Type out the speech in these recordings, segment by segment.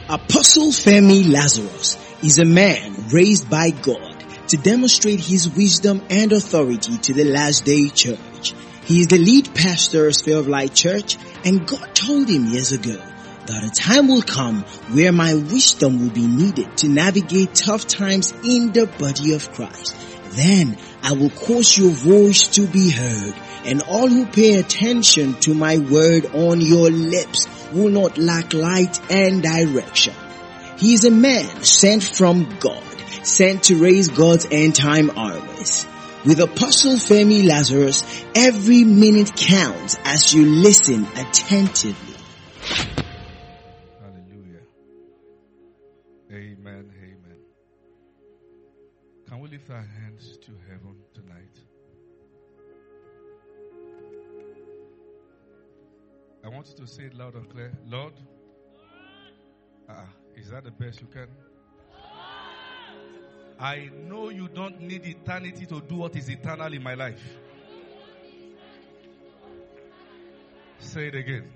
Apostle Femi Lazarus is a man raised by God to demonstrate his wisdom and authority to the last day church. He is the lead pastor of Sphere of Light Church, and God told him years ago that a time will come where my wisdom will be needed to navigate tough times in the body of Christ. Then I will cause your voice to be heard, and all who pay attention to my word on your lips will not lack light and direction. He is a man sent from God, sent to raise God's end time armies. With Apostle Femi Lazarus, every minute counts as you listen attentively. Hallelujah. Amen. Amen. Can we lift our hands to heaven tonight? I want you to say it loud and clear. Lord, is that the best you can? I know you don't need eternity to do what is eternal in my life. Say it again.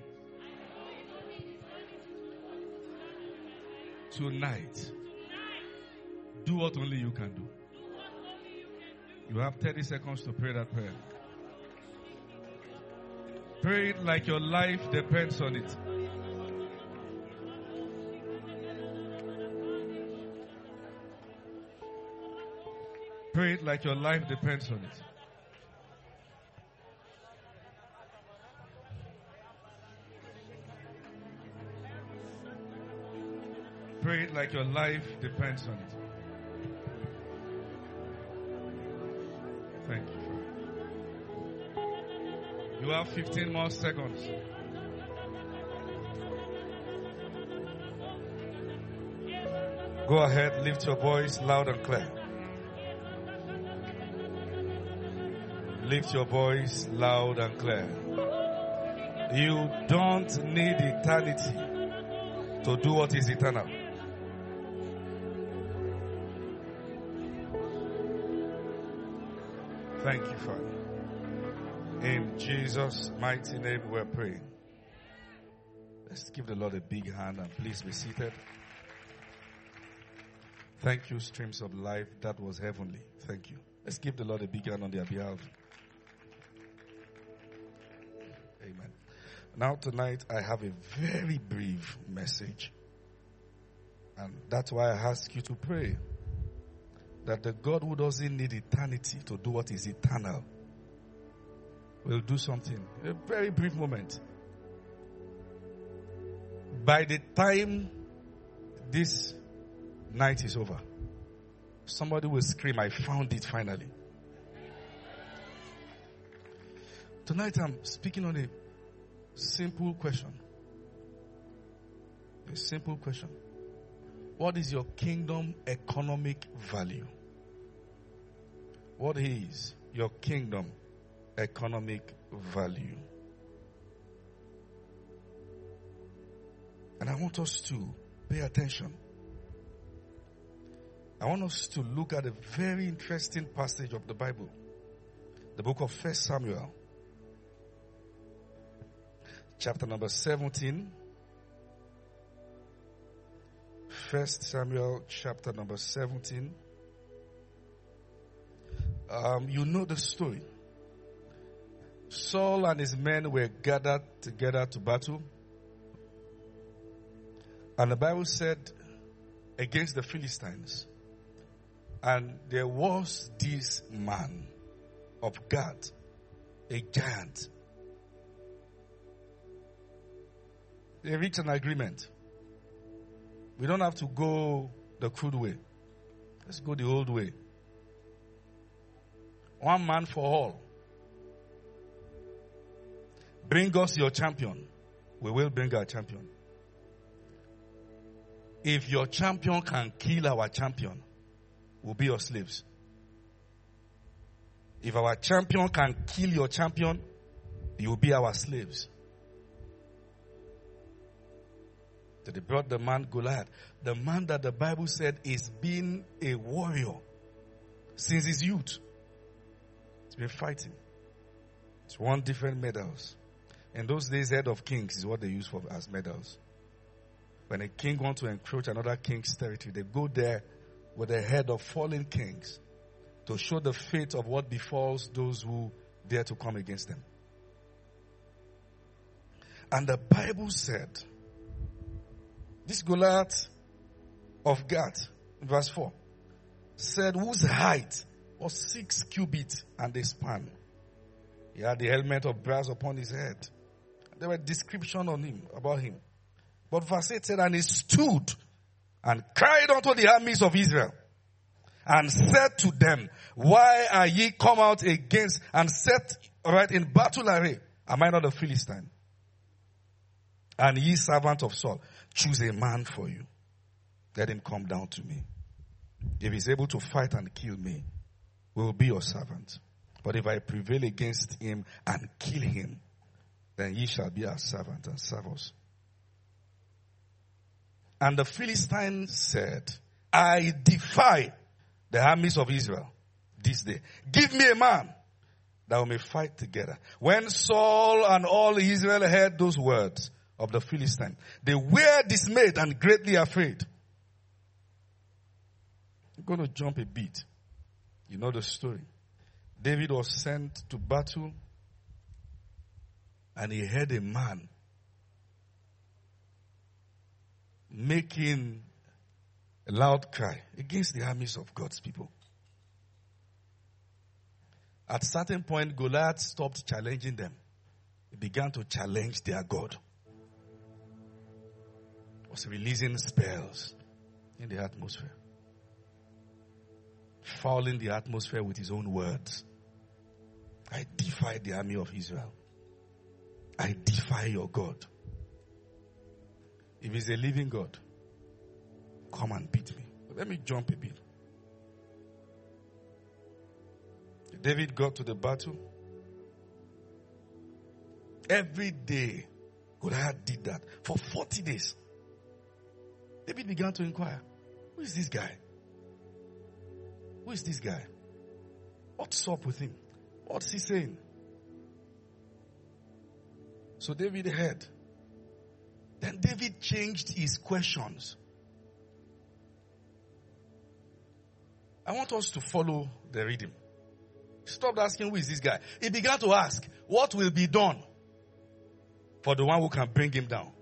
Tonight, do what only you can do. You have 30 seconds to pray that prayer. Pray it like your life depends on it. Pray it like your life depends on it. Pray it like your life depends on it. Thank you. You have 15 more seconds. Go ahead, lift your voice loud and clear. Lift your voice loud and clear. You don't need eternity to do what is eternal. Thank you, Father. In Jesus' mighty name we're praying. Let's give the Lord a big hand and please be seated. Thank you, Streams of Life. That was heavenly. Thank you. Let's give the Lord a big hand on their behalf. Amen. Now tonight I have a very brief message. And that's why I ask you to pray. That the God who doesn't need eternity to do what is eternal will do something. A very brief moment. By the time this night is over, somebody will scream, I found it finally. Tonight I'm speaking on a simple question. A simple question. What is your kingdom economic value? What is your kingdom economic value? And I want us to pay attention. I want us to look at a very interesting passage of the Bible. The book of 1 Samuel. Chapter number 17. 1 Samuel chapter number 17. You know the story. Saul and his men were gathered together to battle. And the Bible said against the Philistines. And there was this man of God, a giant. They reached an agreement. We don't have to go the crude way. Let's go the old way. One man for all. Bring us your champion. We will bring our champion. If your champion can kill our champion, we'll be your slaves. If our champion can kill your champion, you will be our slaves. So they brought the man Goliath. The man that the Bible said is being a warrior since his youth. He's been fighting. He's won different medals. In those days, head of kings is what they use for as medals. When a king wants to encroach another king's territory, they go there with the head of fallen kings to show the fate of what befalls those who dare to come against them. And the Bible said, this Goliath of Gath, verse 4, said, whose height was 6 cubits and a span. He had the helmet of brass upon his head. There were descriptions on him, about him. But verse 8 said, and he stood and cried unto the armies of Israel and said to them, why are ye come out against and set right in battle array? Am I not a Philistine? And ye servant of Saul, choose a man for you. Let him come down to me. If he's able to fight and kill me, we will be your servant. But if I prevail against him and kill him, then ye shall be our servant and serve us. And the Philistine said, I defy the armies of Israel this day. Give me a man that we may fight together. When Saul and all Israel heard those words of the Philistine, they were dismayed and greatly afraid. I'm going to jump a bit. You know the story. David was sent to battle and he heard a man making a loud cry against the armies of God's people. At a certain point, Goliath stopped challenging them. He began to challenge their God. He was releasing spells in the atmosphere, fouling the atmosphere with his own words. I defy the army of Israel. I defy your God. If he's a living God, come and beat me. But let me jump a bit. David got to the battle. Every day, Goliath did that. For 40 days. David began to inquire, who is this guy? Who is this guy? What's up with him? What's he saying? So David heard. Then David changed his questions. I want us to follow the rhythm. Stopped asking, who is this guy? He began to ask, what will be done for the one who can bring him down?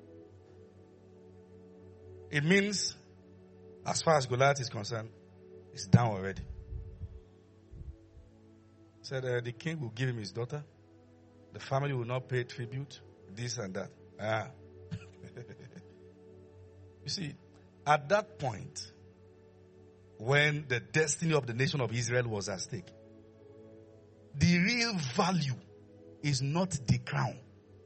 It means, as far as Goliath is concerned, it's down already. Said the king will give him his daughter. The family will not pay tribute. This and that. You see, at that point, when the destiny of the nation of Israel was at stake, the real value is not the crown.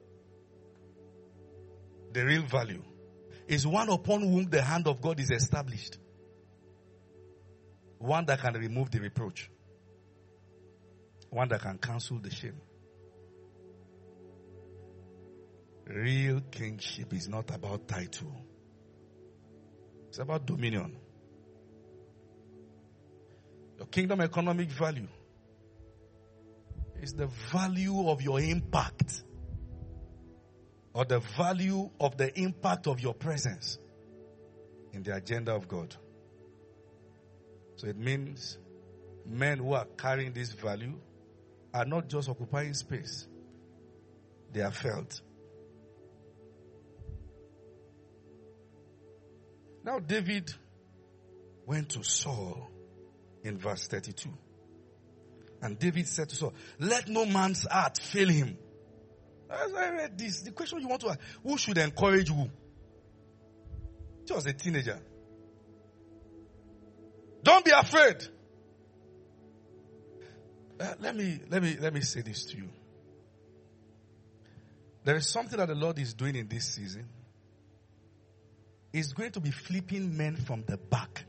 The real value is one upon whom the hand of God is established. One that can remove the reproach. One that can cancel the shame. Real kingship is not about title. It's about dominion. Your kingdom economic value is the value of your impact, or the value of the impact of your presence in the agenda of God. So it means men who are carrying this value are not just occupying space. They are felt. Now David went to Saul in verse 32. And David said to Saul, let no man's heart fail him. As I read this, the question you want to ask, who should encourage who? Just a teenager. Don't be afraid. Let me say this to you. There is something that the Lord is doing in this season. He's going to be flipping men from the back.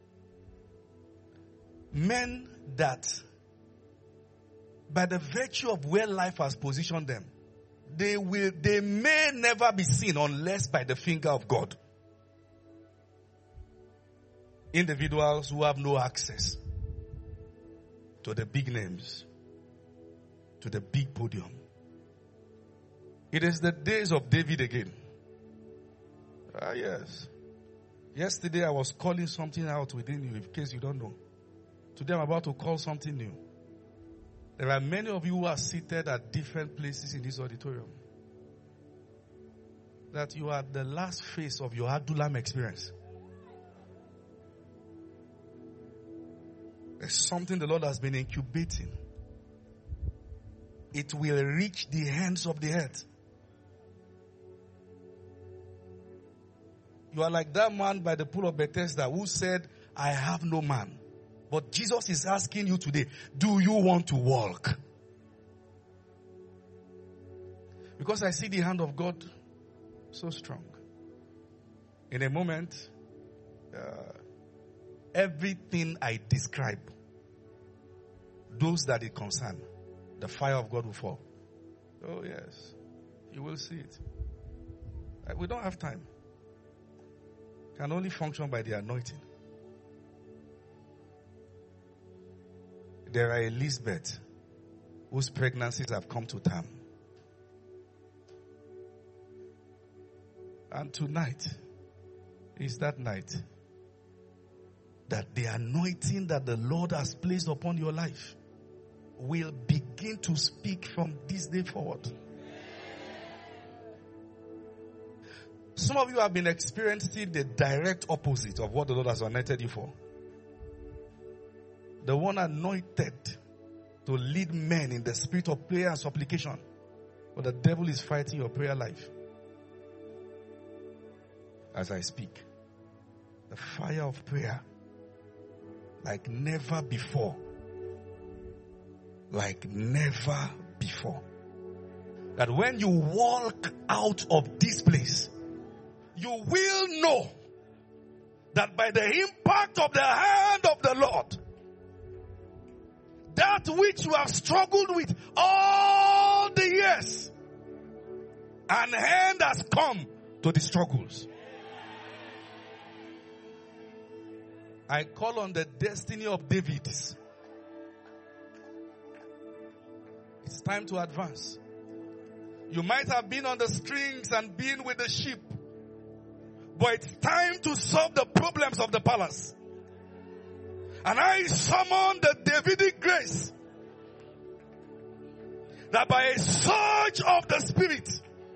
Men that, by the virtue of where life has positioned them, they may never be seen unless by the finger of God. Individuals who have no access to the big names, to the big podium. It is the days of David again. Yes. Yesterday I was calling something out within you, in case you don't know. Today I'm about to call something new. There are many of you who are seated at different places in this auditorium. That you are the last phase of your Adulam experience. There's something the Lord has been incubating. It will reach the ends of the earth. You are like that man by the pool of Bethesda who said, I have no man. But Jesus is asking you today, do you want to walk? Because I see the hand of God so strong. In a moment, everything I describe, those that it concern, the fire of God will fall. Oh yes, you will see it. We don't have time. Can only function by the anointing. There are Elizabeth whose pregnancies have come to term. And tonight is that night that the anointing that the Lord has placed upon your life will begin to speak from this day forward. Some of you have been experiencing the direct opposite of what the Lord has anointed you for. The one anointed to lead men in the spirit of prayer and supplication. But the devil is fighting your prayer life. As I speak, the fire of prayer like never before. Like never before. That when you walk out of this place, you will know that by the impact of the hand of the Lord, that which you have struggled with all the years, an end has come to the struggles. I call on the destiny of David. It's time to advance. You might have been on the strings and been with the sheep, but it's time to solve the problems of the palace. And I summon the Davidic grace that by a surge of the Spirit,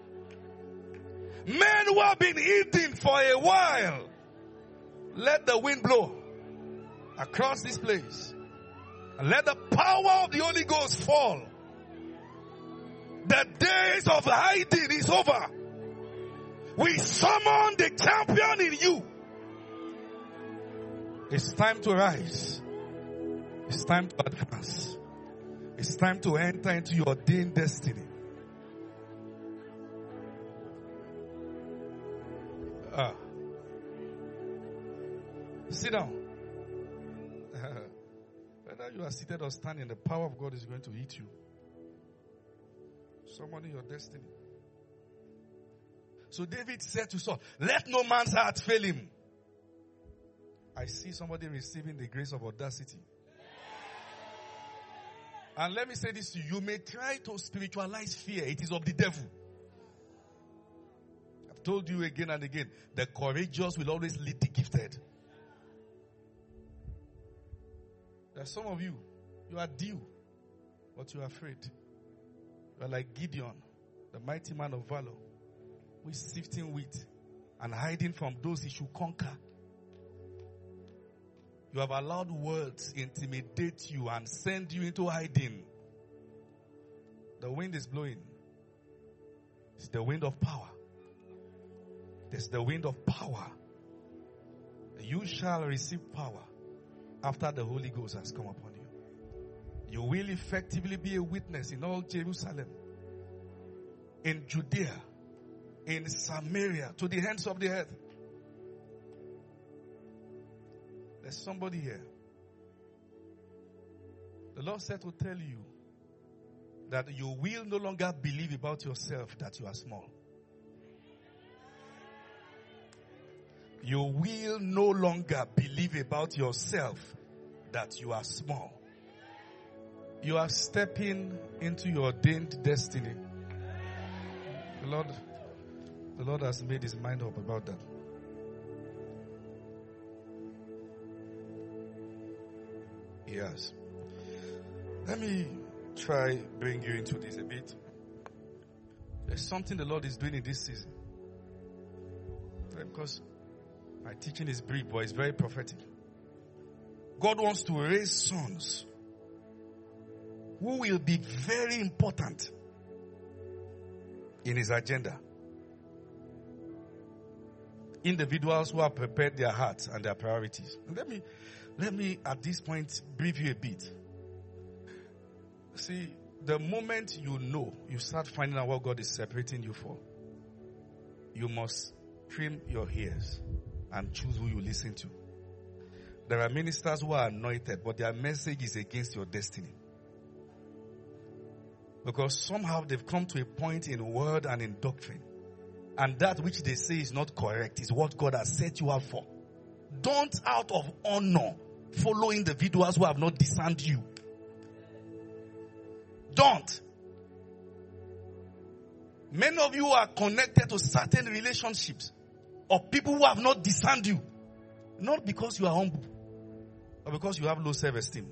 men who have been eating for a while, let the wind blow across this place. And let the power of the Holy Ghost fall. The days of hiding is over. We summon the champion in you. It's time to rise. It's time to advance. It's time to enter into your ordained destiny. Sit down. Whether you are seated or standing, the power of God is going to hit you. Summoning your destiny. So David said to Saul, let no man's heart fail him. I see somebody receiving the grace of audacity. And let me say this to you. You may try to spiritualize fear. It is of the devil. I've told you again and again. The courageous will always lead the gifted. There are some of you. You are due. But you are afraid. You are like Gideon, the mighty man of valor, who is sifting wheat and hiding from those he should conquer. You have allowed words intimidate you and send you into hiding. The wind is blowing. It's the wind of power. It's the wind of power. You shall receive power after the Holy Ghost has come upon you. You will effectively be a witness in all Jerusalem, in Judea, in Samaria, to the ends of the earth. There's somebody here. The Lord said to tell you that you will no longer believe about yourself that you are small. You will no longer believe about yourself that you are small. You are stepping into your ordained destiny. The The Lord has made his mind up about that. Yes. Let me try bring you into this a bit. There's something the Lord is doing in this season. Because my teaching is brief, but it's very prophetic. God wants to raise sons who will be very important in his agenda. Individuals who have prepared their hearts and their priorities. Let me at this point brief you a bit. See, the moment you start finding out what God is separating you for, you must trim your ears and choose who you listen to. There are ministers who are anointed, but their message is against your destiny. Because somehow they've come to a point in word and in doctrine, and that which they say is not correct is what God has set you up for. Don't, out of honor, follow individuals who have not discerned you. Don't. Many of you are connected to certain relationships of people who have not discerned you. Not because you are humble, but because you have low self-esteem.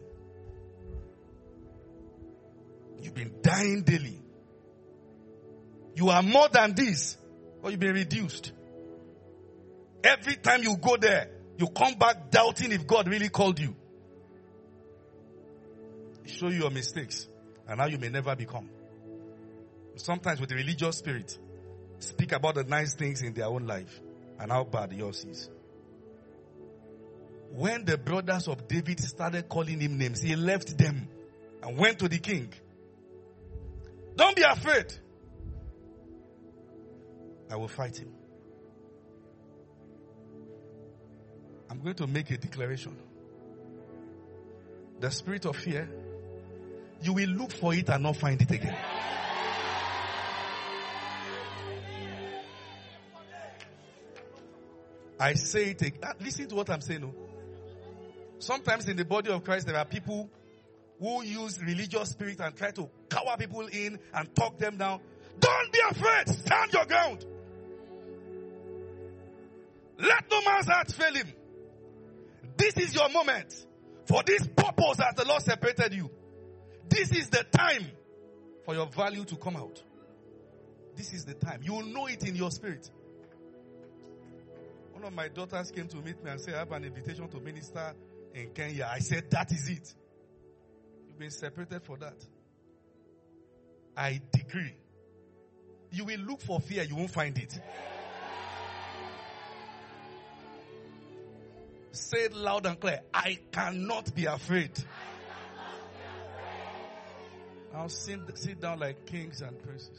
You've been dying daily. You are more than this, but you've been reduced. Every time you go there, you come back doubting if God really called you. Show you your mistakes and how you may never become. Sometimes with the religious spirit, speak about the nice things in their own life and how bad yours is. When the brothers of David started calling him names, he left them and went to the king. Don't be afraid. I will fight him. I'm going to make a declaration. The spirit of fear, you will look for it and not find it again. I say it again. Listen to what I'm saying. Sometimes in the body of Christ, there are people who use religious spirit and try to cower people in and talk them down. Don't be afraid. Stand your ground. Let no man's heart fail him. This is your moment. For this purpose that the Lord separated you. This is the time for your value to come out. This is the time. You will know it in your spirit. One of my daughters came to meet me and said, I have an invitation to minister in Kenya. I said, that is it. You've been separated for that. I decree. You will look for fear, you won't find it. Say it loud and clear. I cannot be afraid. Now sit down like kings and princes.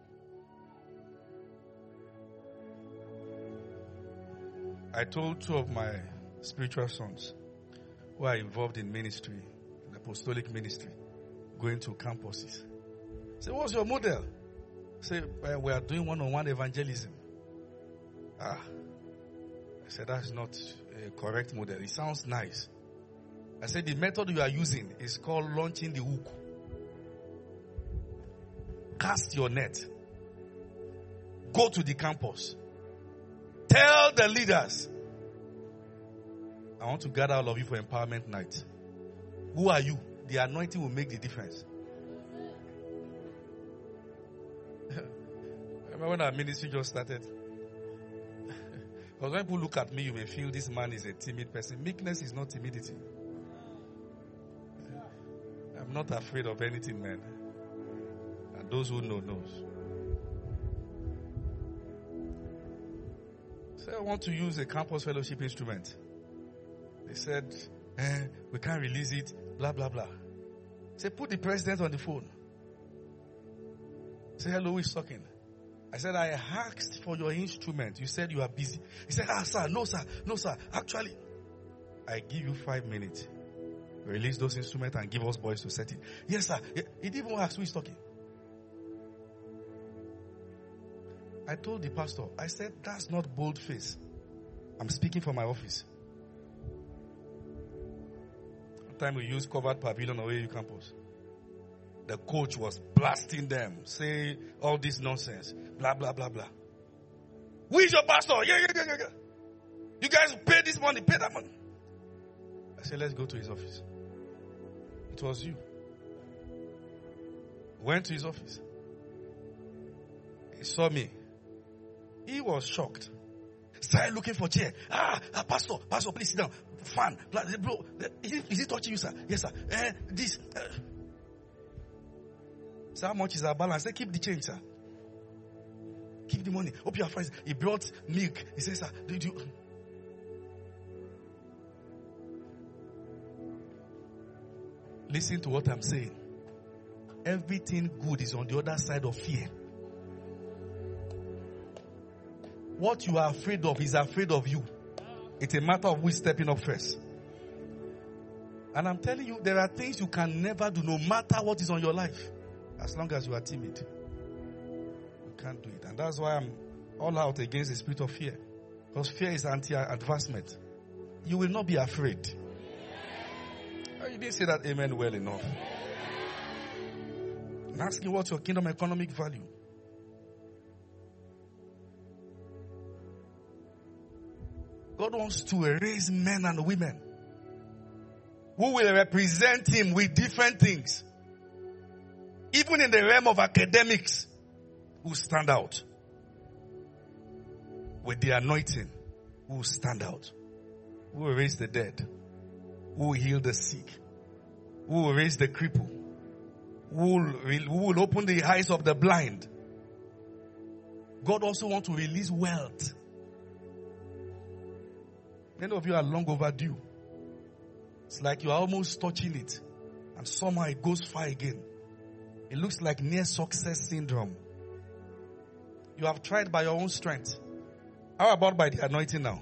I told two of my spiritual sons who are involved in ministry, in apostolic ministry, going to campuses. Say, what's your model? Say, we are doing one-on-one evangelism. I said, that's not a correct model. It sounds nice. I said, the method you are using is called launching the hook. Cast your net. Go to the campus. Tell the leaders, I want to gather all of you for empowerment night. Who are you? The anointing will make the difference. Remember when our ministry just started? Because when people look at me, you may feel this man is a timid person. Meekness is not timidity. I'm not afraid of anything, man. And those who know knows. So I want to use a campus fellowship instrument. They said, we can't release it, blah, blah, blah. Say, put the president on the phone. Say, hello, who is talking? I said, I asked for your instrument. You said you are busy. He said, sir, no, sir. Actually, I give you 5 minutes. Release those instruments and give us boys to set it. Yes, sir. He didn't even ask who is talking. I told the pastor, I said, that's not bold face. I'm speaking from my office. One time we used covered pavilion on AU campus. The coach was blasting them, say all this nonsense, blah, blah, blah, blah. Who is your pastor? Yeah. You guys pay this money, pay that money. I said, let's go to his office. It was you. Went to his office. He saw me. He was shocked. Started looking for chair. Pastor, please sit down. Fan. Bro, is it touching you, sir? Yes, sir. This. Sir, how much is our balance? Say, keep the change, sir. Keep the money. Open your eyes. He brought milk. He says, sir, did you... Listen to what I'm saying. Everything good is on the other side of fear. What you are afraid of is afraid of you. It's a matter of who is stepping up first. And I'm telling you, there are things you can never do, no matter what is on your life. As long as you are timid. You can't do it. And that's why I'm all out against the spirit of fear. Because fear is anti-advancement. You will not be afraid. You didn't say that amen well enough. I'm asking what's your kingdom economic value? God wants to raise men and women who will represent Him with different things. Even in the realm of academics, who stand out. With the anointing, who stand out. Who will raise the dead. Who will heal the sick. Who will raise the cripple. Who will open the eyes of the blind. God also wants to release wealth. Many of you are long overdue. It's like you are almost touching it. And somehow it goes far again. It looks like near success syndrome. You have tried by your own strength. How about by the anointing now?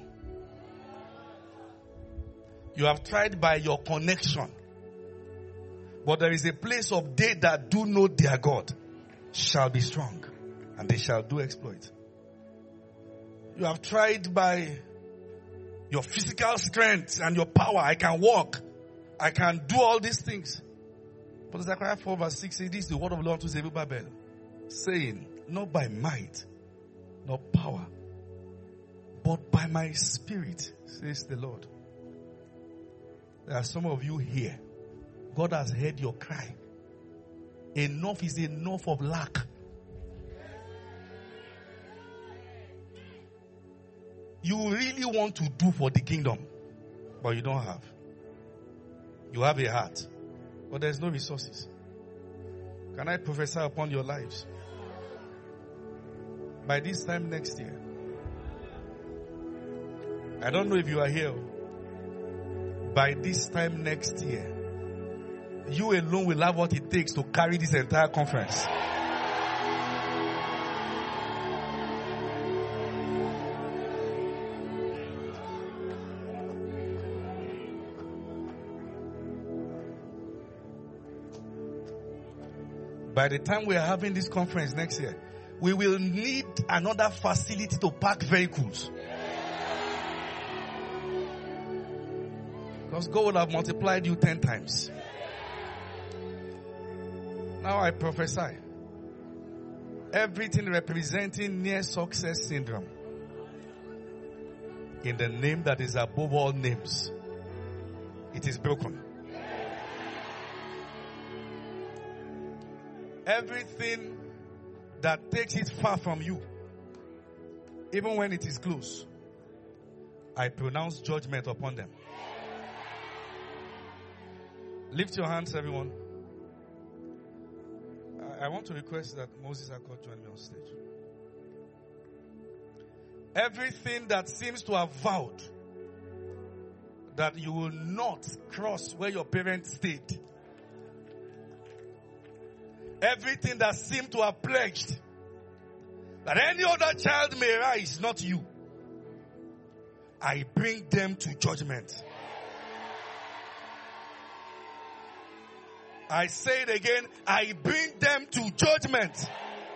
You have tried by your connection. But there is a place of they that do know their God shall be strong. And they shall do exploit. You have tried by your physical strength and your power. I can walk. I can do all these things. But Zechariah 4 verse 6 says, this is the word of the Lord to Zerubbabel, saying, not by might, not power, but by my spirit, says the Lord. There are some of you here. God has heard your cry. Enough is enough of lack. You really want to do for the kingdom, but you don't have. You have a heart, but there's no resources. Can I prophesy upon your lives? By this time next year, I don't know if you are here. By this time next year, you alone will have what it takes to carry this entire conference. By the time we are having this conference next year, we will need another facility to park vehicles. Because God will have multiplied you 10 times. Now I prophesy. Everything representing near success syndrome. In the name that is above all names. It is broken. Everything that takes it far from you, even when it is close, I pronounce judgment upon them. Lift your hands, everyone. I want to request that Moses Accord join me on stage. Everything that seems to have vowed that you will not cross where your parents stayed. Everything that seemed to have pledged that any other child may rise, not you. I bring them to judgment. I say it again, I bring them to judgment.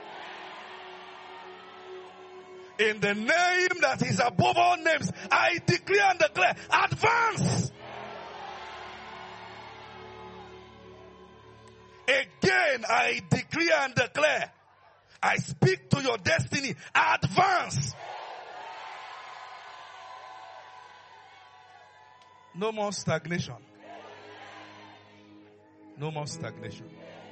In the name that is above all names, I declare and declare, advance. Again, I decree and declare, I speak to your destiny, advance. No more stagnation. No more stagnation.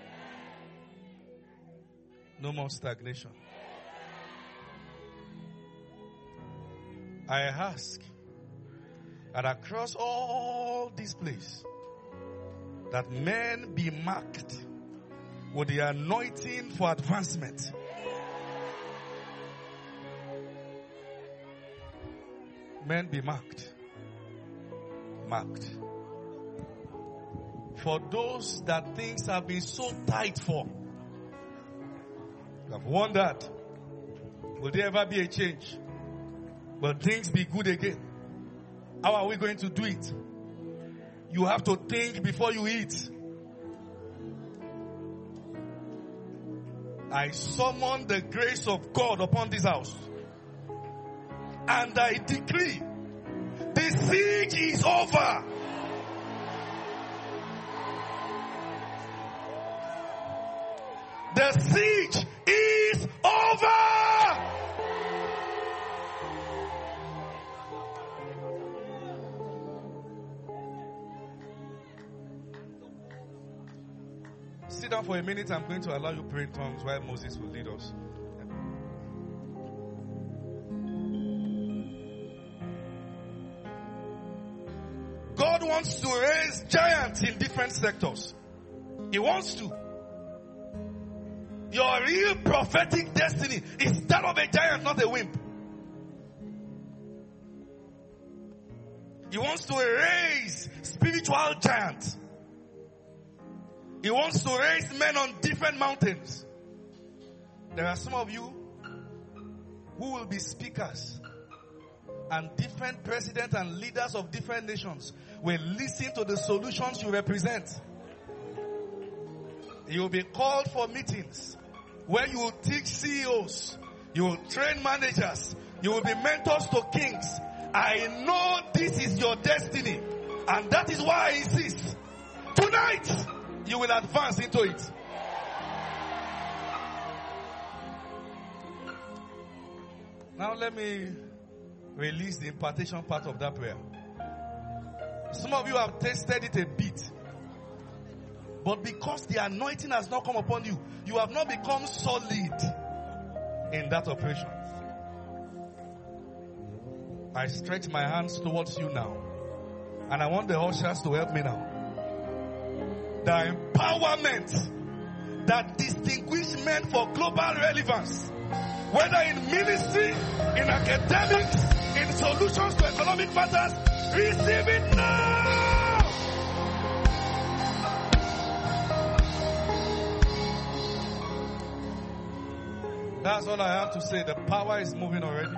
No more stagnation. I ask that across all this place, that men be marked with the anointing for advancement. Men be marked. Marked. For those that things have been so tight for, you have wondered, will there ever be a change? Will things be good again? How are we going to do it? You have to think before you eat. I summon the grace of God upon this house. And I decree, the siege is over. The siege is over. Sit down for a minute. I'm going to allow you to pray in tongues while Moses will lead us. God wants to raise giants in different sectors. He wants to. Your real prophetic destiny is that of a giant, not a wimp. He wants to raise spiritual giants. He wants to raise men on different mountains. There are some of you who will be speakers, and different presidents and leaders of different nations will listen to the solutions you represent. You will be called for meetings where you will teach CEOs, you will train managers, you will be mentors to kings. I know this is your destiny, and that is why I insist. Tonight, you will advance into it. Now let me release the impartation part of that prayer. Some of you have tasted it a bit, but because the anointing has not come upon you, you have not become solid in that operation. I stretch my hands towards you now, and I want the ushers to help me now. The empowerment that distinguishes men for global relevance, whether in ministry, in academics, in solutions to economic matters, receive it now! That's all I have to say. The power is moving already.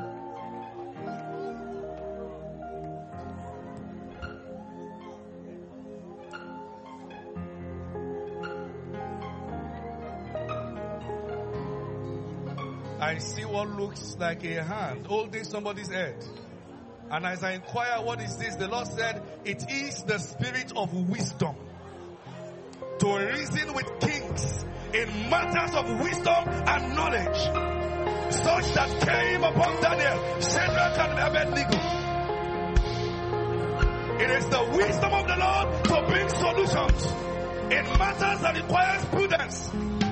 I see what looks like a hand holding somebody's head. And as I inquire what is this, the Lord said, it is the spirit of wisdom to reason with kings in matters of wisdom and knowledge, such that came upon Daniel, Shadrach and Abednego. It is the wisdom of the Lord to bring solutions in matters that requires prudence.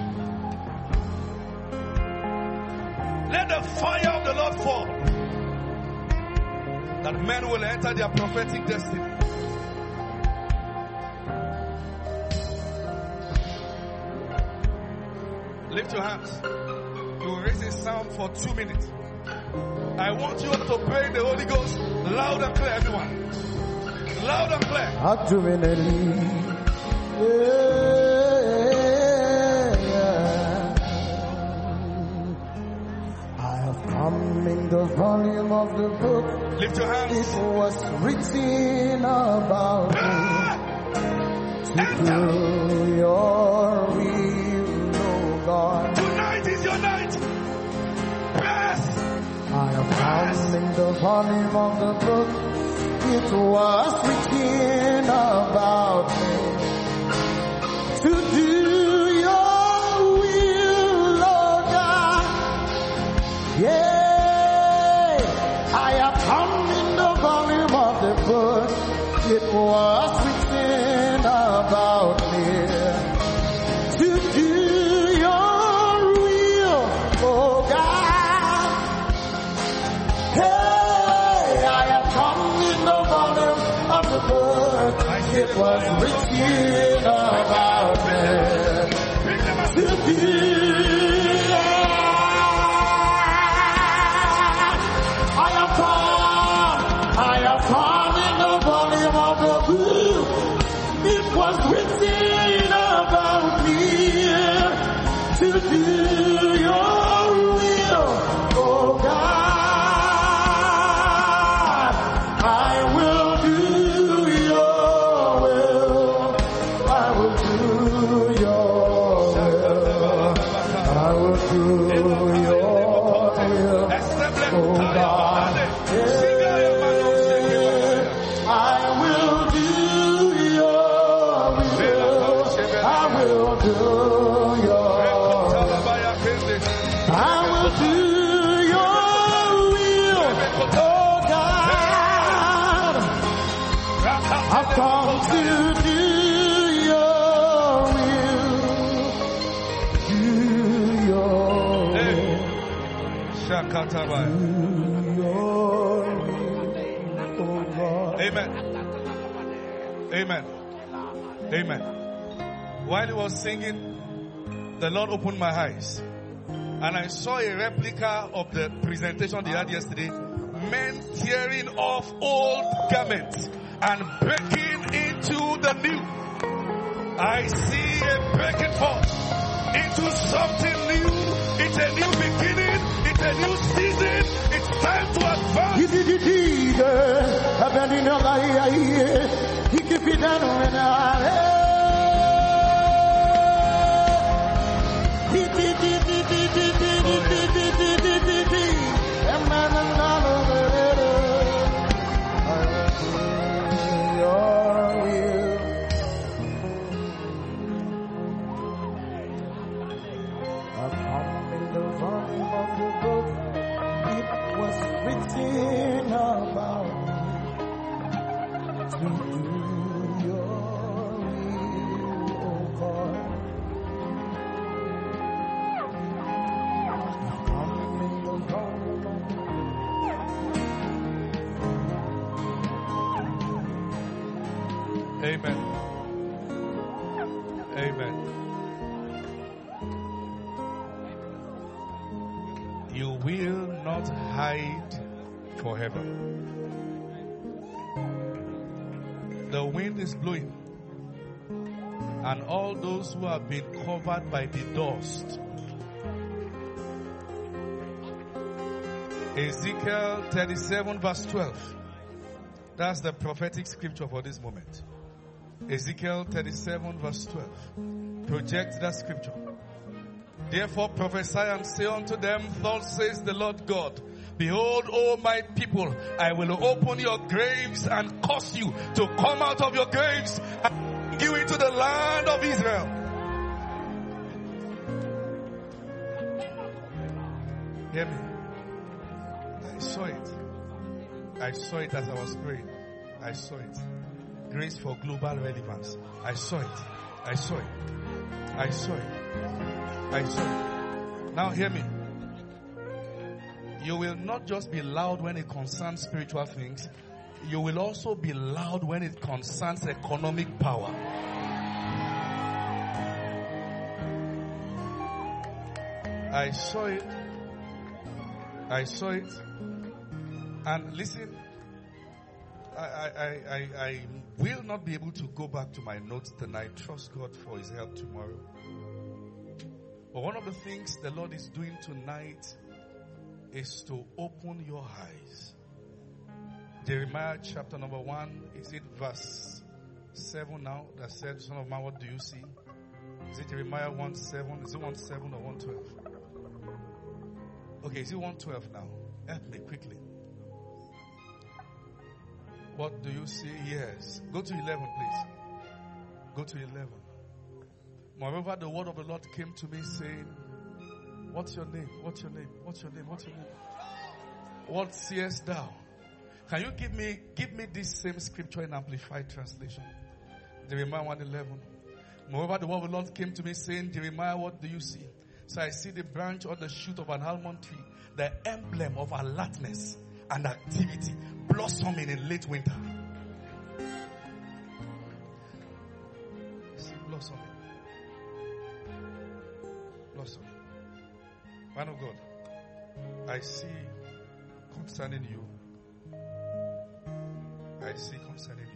Let the fire of the Lord fall, that men will enter their prophetic destiny. Lift your hands. You will raise a sound for 2 minutes. I want you all to pray in the Holy Ghost loud and clear, everyone. Loud and clear. In the volume of the book, lift your hands. It was written about me to do your will, oh God. Tonight is your night. Press. I have found in the volume of the book, it was written about me to do your will, oh God. Yeah. I have come in the volume of the book. it was written about me to do your will, oh God. Hey, I have come in the volume of the book. It was written about me to do. I have come in the volume of the book. It was written about me to do your will, oh God. I will do your will. I will do your will. I will do your will, oh God. I will do your will. I will do your will. I will do your will, oh God. I've come to do your will. Do your will. Do your will, oh God. Amen. Amen. Amen. While he was singing, the Lord opened my eyes. And I saw a replica of the presentation they had yesterday. Men tearing off old garments and breaking into the new. I see a breaking forth into something new. It's a new beginning. It's a new season. It's time to advance. Written about to do your will, oh God. Come in the volume of Amen. Amen. You will not hide forever. The wind is blowing, and all those who have been covered by the dust. Ezekiel 37 verse 12. That's the prophetic scripture for this moment. Ezekiel 37 verse 12. Project that scripture. Therefore prophesy and say unto them, thus says the Lord God, behold, O my people, I will open your graves and cause you to come out of your graves and bring you into the land of Israel. Hear me. I saw it. I saw it as I was praying. I saw it. Grace for global relevance. I saw it. I saw it. I saw it. I saw it. Now hear me. You will not just be loud when it concerns spiritual things. You will also be loud when it concerns economic power. I saw it. I saw it. And listen, I will not be able to go back to my notes tonight. Trust God for His help tomorrow. But one of the things the Lord is doing tonight is to open your eyes. Jeremiah chapter number 1, is it verse 7 now that said, Son of man, what do you see? Is it Jeremiah 1:7? Is it 1:7 or 1:12? Okay, is it 1:12 now? Help me quickly. What do you see? Yes. Go to 11, please. Go to 11. Moreover, the word of the Lord came to me saying, what's your name? What's your name? What's your name? What's your name? What seest thou? Can you give me this same scripture in Amplified Translation? Jeremiah 1:11. Moreover, the word of the Lord came to me saying, Jeremiah, what do you see? So I see the branch or the shoot of an almond tree, the emblem of alertness and activity, blossoming in late winter. See, blossoming. Blossoming. Man of God, I see concerning you. I see concerning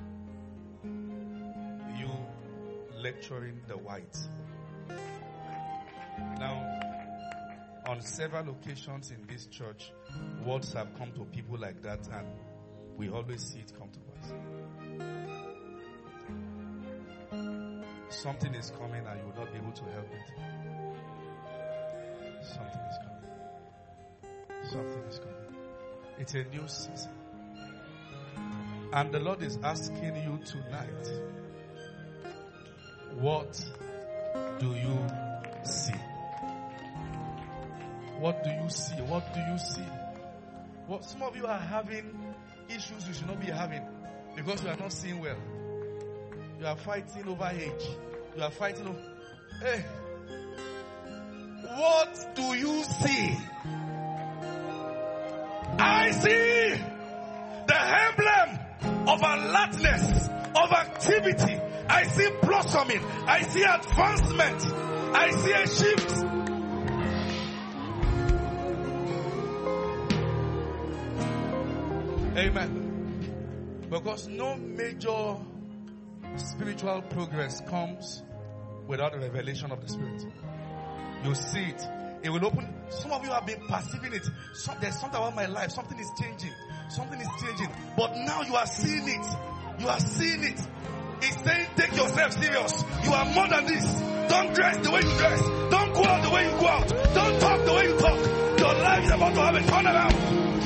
you lecturing the whites. Now, on several occasions in this church, words have come to people like that, and we always see it come to pass. Something is coming and you will not be able to help it. Something is coming. Something is coming. It's a new season. And the Lord is asking you tonight, what do you see? What do you see? What do you see? Well, some of you are having issues you should not be having because you are not seeing well. You are fighting over age. You are fighting over... Hey! What do you see? I see the emblem of alertness, of activity. I see blossoming. I see advancement. I see a shift. Amen. Because no major spiritual progress comes without a revelation of the Spirit. You see it. It will open. Some of you have been perceiving it. There's something about my life. Something is changing. Something is changing. But now you are seeing it. You are seeing it. It's saying, take yourself serious. You are more than this. Don't dress the way you dress. Don't go out the way you go out. Don't talk the way you talk. Your life is about to have a turnaround.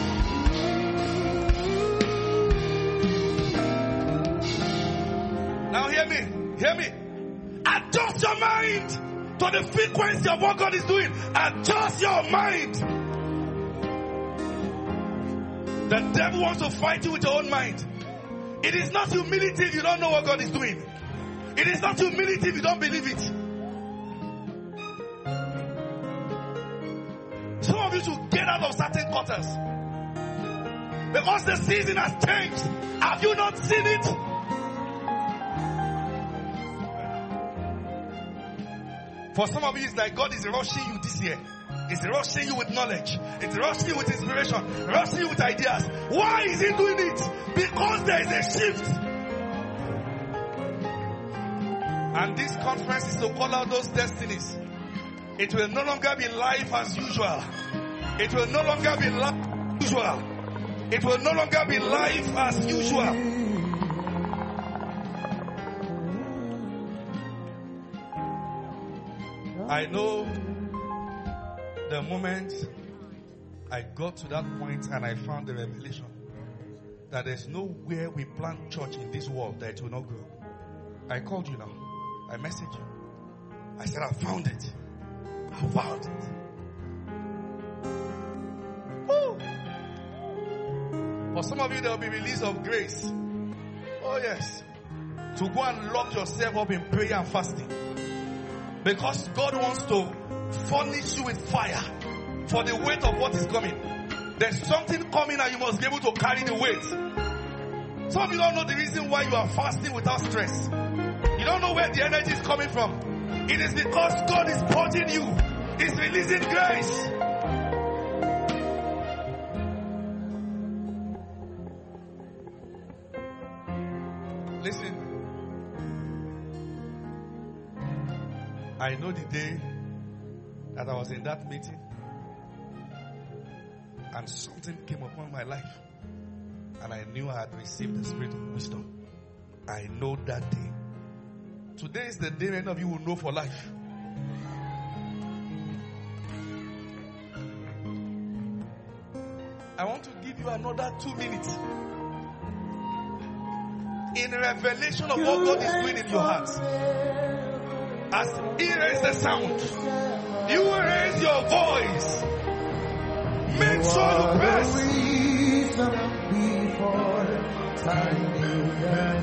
Now hear me. Hear me. Adjust your mind to the frequency of what God is doing. Adjust your mind. The devil wants to fight you with your own mind. It is not humility if you don't know what God is doing. It is not humility if you don't believe it. Some of you should get out of certain quarters. Because the season has changed. Have you not seen it? For some of you, it's like God is rushing you this year. It's rushing you with knowledge. It's rushing you with inspiration. Rushing you with ideas. Why is He doing it? Because there is a shift. And this conference is to call out those destinies. It will no longer be life as usual. It will no longer be life as usual. It will no longer be life as usual. I know the moment I got to that point and I found the revelation that there's nowhere we plant church in this world that it will not grow. I called you now. I messaged you. I said, I found it. I found it. Woo! For some of you, there will be release of grace. Oh yes. To go and lock yourself up in prayer and fasting. Because God wants to furnish you with fire for the weight of what is coming. There's something coming and you must be able to carry the weight. Some of you don't know the reason why you are fasting without stress. You don't know where the energy is coming from. It is because God is purging you. He's releasing grace. Listen. I know the day that I was in that meeting and something came upon my life and I knew I had received the spirit of wisdom. I know that day. Today is the day many of you will know for life. I want to give you another 2 minutes in revelation of what God is doing in your heart. As He raised the sound, you raise your voice. Make sure you press. wisdom before time began.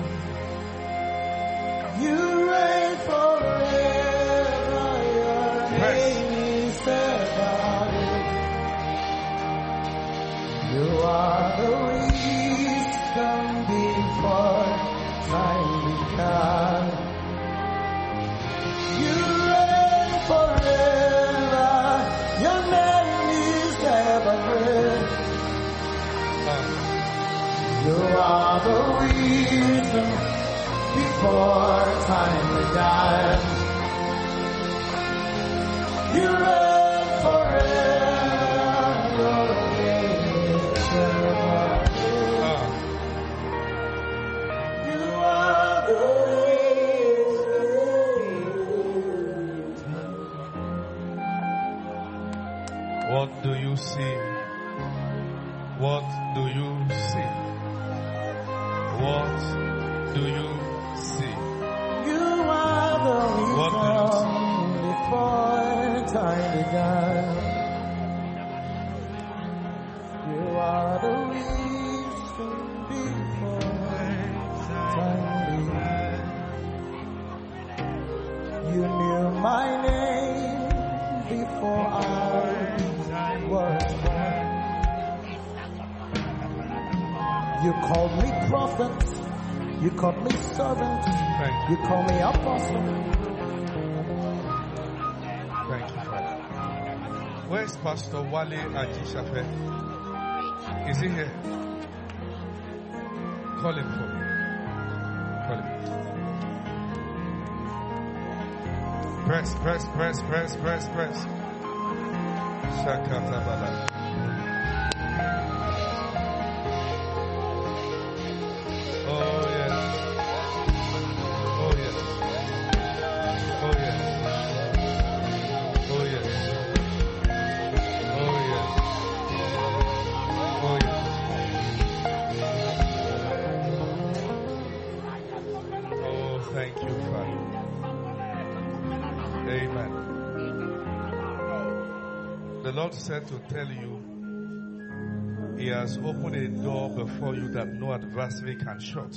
You reign forever, your name is everlasting. You are the wisdom before time began. You reign forever, your name is everlasting. You are the wisdom before time began. You reign forever, your name is everlasting. You are the wisdom. What do you see? What do you see? What do you see? You are the wisdom before time began. You are the wisdom before time began. You knew my name before I was born. You called me prophet. You called me servant. You call me apostle. Thank you, Father. Where's Pastor Wale Ajishafe? Is he here? Call him for me. Call him. Press, press, press, press, press, press. Shakata Bala. Oh yes. Oh yes. Oh yes. Oh yes. Oh yes. Oh yes. Oh, thank you, Father. Amen. The Lord said to tell you, He has opened a door before you that no adversary can shut.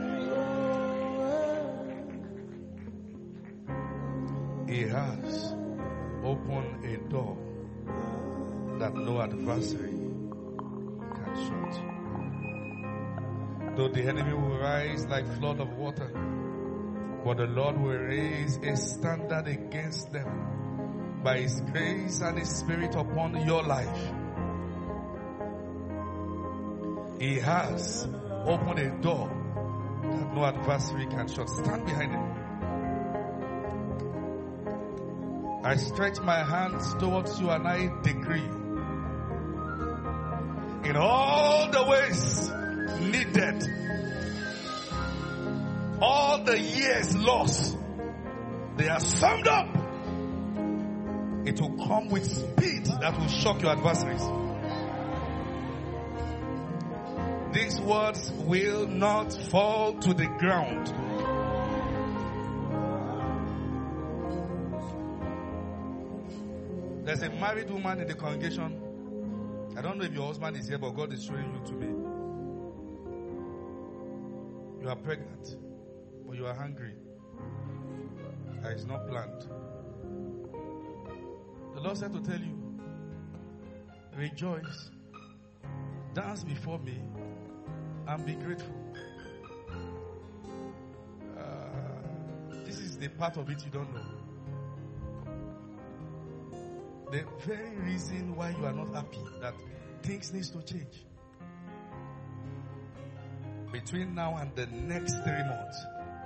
He has opened a door that no adversary can shut. Though the enemy will rise like flood of water, but the Lord will raise a standard against them by His grace and His Spirit upon your life. He has opened a door that no adversary can shut. Stand behind Him. I stretch my hands towards you and I decree, in all the ways needed, all the years lost, they are summed up. It will come with speed that will shock your adversaries. These words will not fall to the ground. There's a married woman in the congregation. I don't know if your husband is here, but God is showing you to me. You are pregnant, but you are hungry. That is not planned. The Lord said to tell you, rejoice, dance before me, and be grateful. This is the part of it you don't know. The very reason why you are not happy, that things need to change. Between now and the next 3 months,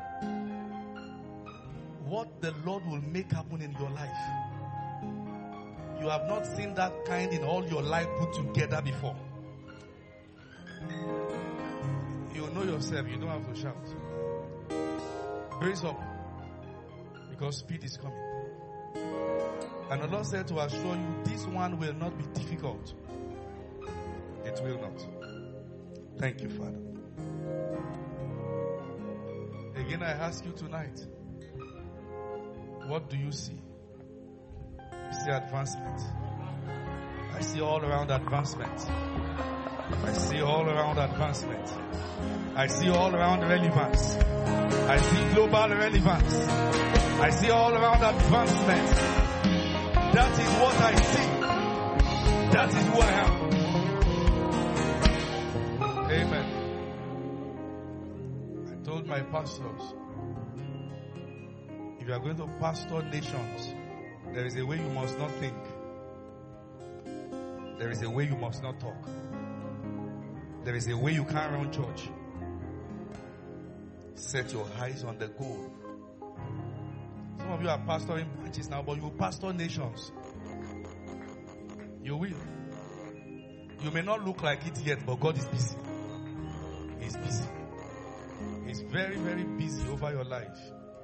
what the Lord will make happen in your life, you have not seen that kind in all your life put together before. You know yourself, you don't have to shout. Brace up, because speed is coming. And the Lord said to assure you, this one will not be difficult. It will not. Thank you, Father. Again, I ask you tonight, what do you see? You see advancement. I see all around advancement. I see all around advancement. I see all around relevance. I see global relevance. I see all around advancement. That is what I see. That is who I am. Amen. I told my pastors, if you are going to pastor nations, there is a way you must not think. There is a way you must not talk. There is a way you can't run church. Set your eyes on the goal. Some of you are pastoring branches now, but you will pastor nations. You will. You may not look like it yet, but God is busy. He's busy. He's very, very busy over your life.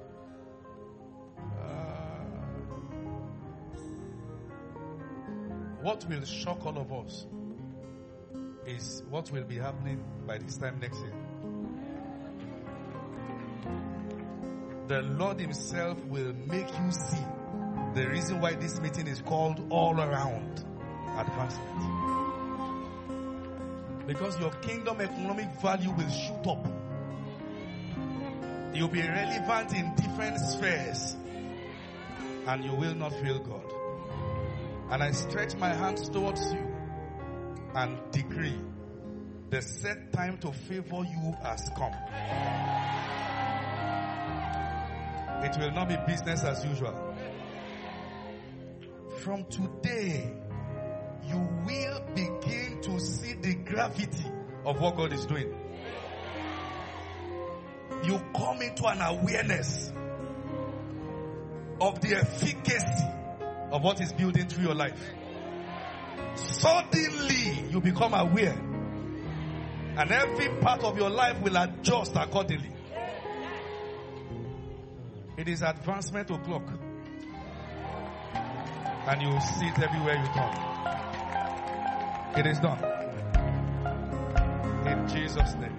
What will shock all of us is what will be happening by this time next year. The Lord himself will make you see the reason why this meeting is called all around advancement. Because your kingdom economic value will shoot up. You'll be relevant in different spheres and you will not fail God. And I stretch my hands towards you and decree the set time to favor you has come. It will not be business as usual. From today, you will begin to see the gravity of what God is doing. You come into an awareness of the efficacy of what is building through your life. Suddenly, you become aware. And every part of your life will adjust accordingly. It is advancement o'clock. And you will see it everywhere you turn. It is done. In Jesus' name.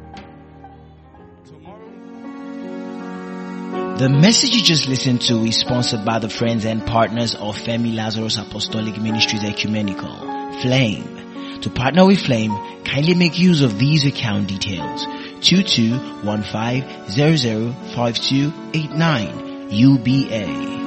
The message you just listened to is sponsored by the friends and partners of Femi Lazarus Apostolic Ministries Ecumenical, Flame. To partner with Flame, kindly make use of these account details. 2215005289 UBA.